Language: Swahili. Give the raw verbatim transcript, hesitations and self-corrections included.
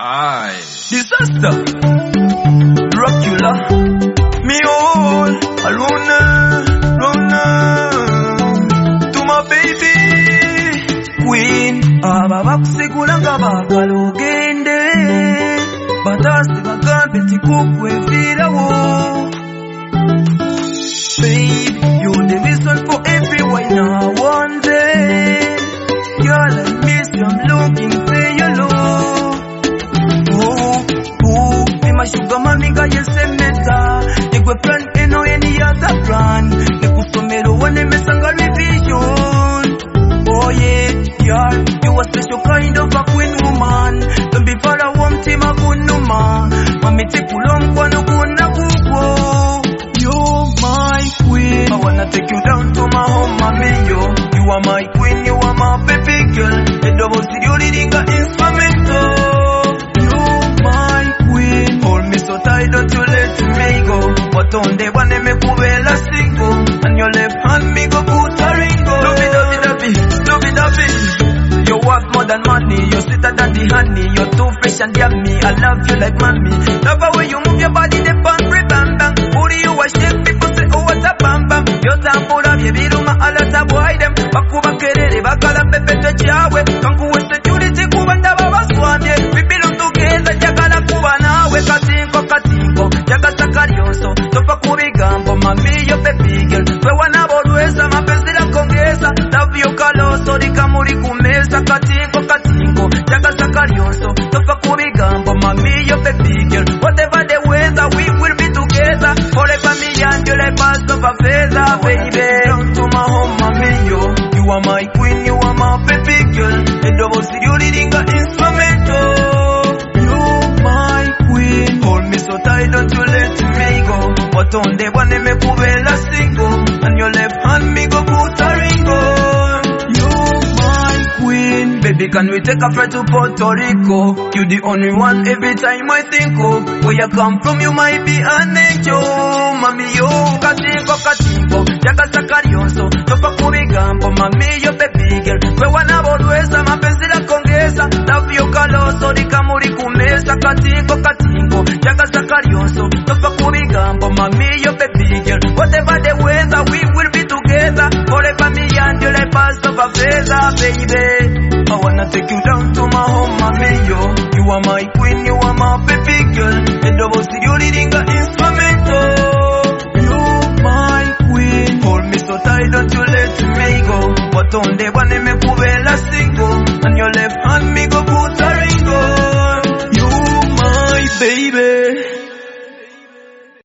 Aye. Disaster. Dracula. Me all alone, alone. To my baby Queen. Ababa kusekulanga bakalogende. Batasi bagambe tikukwe virawo. Babe, you're the reason for everyone I want it. Girl, I miss you, I'm looking for your love. Oh, oh, be my sugar mommy, got you send me that. You go plan, you know any other plan. You go so me the one, me sang a revision. Oh yeah, girl, you a special kind of a queen woman. Don't be far away, team a good no man. Mami take you long, one no good na kuko. You're my queen. I wanna take you down to my home, mommy, yo. You are my queen, you are my baby girl. The double C, you leading an instrumental. You're my queen. Hold me so tight, don't you let me go. But on the one, me kubela single. And your left hand, me go put a ringo. Love it, love it, love it, love it, love it. You worth more than money, you're sweeter than the honey. You're too fresh and yummy, I love you like mommy. Love the way you move your body, the bang, bang, bang. Booty you a shake, people say, oh what a bam bam. Yo tambura, ye biruma, alata boy them. Bakuba kerere, bakala pepe te chiawe. Kanku we security, kubanda baba swamye. We belong together, jagala kuba nawe. Katinko, katinko, jaga sakarioso. Topa kubigambo, mami yo baby girl. We wana boruesa, mapenzi la kongesa. Love you kaloso, rikamuri kumesa. Katinko, katinko, jaga sakarioso. Topa kubigambo, mami yo baby girl. Whatever the weather, we will be together. Forever me and you like pass of a feather, baby. Down to my home, mommy, yo. You are my queen, you are my baby girl. The double C, you leading an instrumental. You're my queen. Hold me so tight, don't you let me go. But on the one, me kubela single. And your left hand, me go put a ringo. You're my queen. Baby, can we take a flight to Puerto Rico? You the only one every time I think of. Where you come from, you might be an angel. Mami, yo, katinko, katinko. Jaga sakarioso, topa kubigambo. Mami, yo baby girl. We wana boruesa, mapenzi la kongesa. Love you kaloso, rikamuri kumesa. Katinko, katinko. Jaga sakarioso, topa kubigambo. Mami, yo baby girl. Whatever the weather, we will be together. Forever me and you like pass of a feather, baby. I wanna take you down to my home, mommy, yo. You are my queen, you are my baby girl. The double C, you leading an instrumental. You're my queen. Hold me so tight, don't you let me go. But on the one, me kubela single.